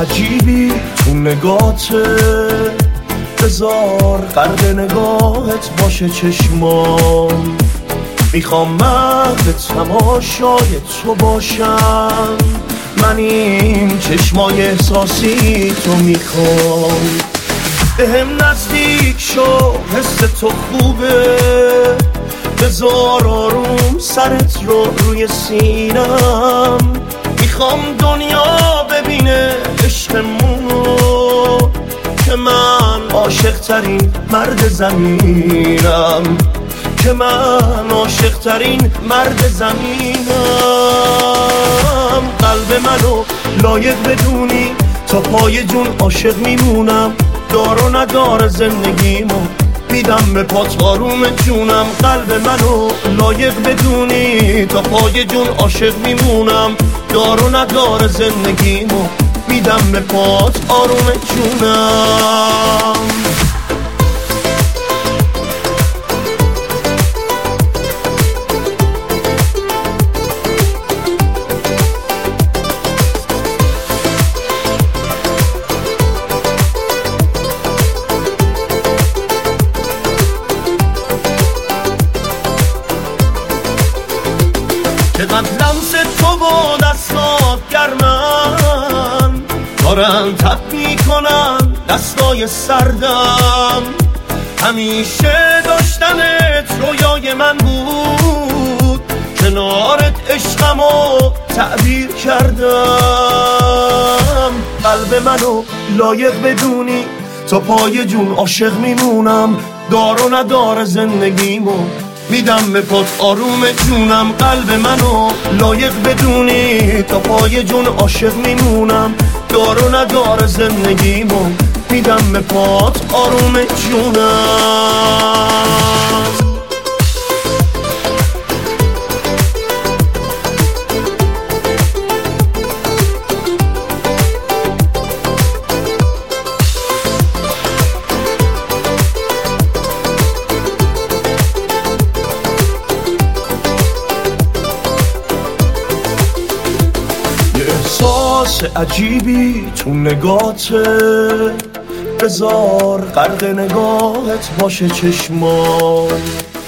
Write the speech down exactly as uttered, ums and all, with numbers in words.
عجیبی تو نگاته، بذار غرق نگاهت باشه چشمام. میخوام محو تماشای تو باشم، من این چشمای احساسی تو میخوام. بهم نزدیک شو، حس تو خوبه، بذار آروم سرت رو روی سینم. میخوام دنیا ببینه عشقمونو، که من عاشق ترین مرد زمینم، که من عاشق ترین مرد زمینم. قلب منو لایق بدونی، تا پای جون عاشق میمونم. دار و ندار زندگیمو میدم به پات آروم جونم. قلب منو لایق بدونی، تا پای جون عاشق میمونم. دار و ندار زندگیمو میدم به پات آروم جونم. چقدر لمس تو با دستات گرمن، دارن تب میکنن دستای سردم. همیشه داشتنت رویای من بود، کنارت عشقمو تعبیر کردم. قلب منو لایق بدونی، تا پای جون عاشق میمونم. دار و ندار زندگیمو میدم به پات آروم جونم. قلب منو لایق بدونی، تا پای جون عاشق میمونم. دار و ندار زندگیمو میدم به پات آروم جونم. احساس عجیبی تو نگاته، بذار غرق نگاهت باشه چشمام.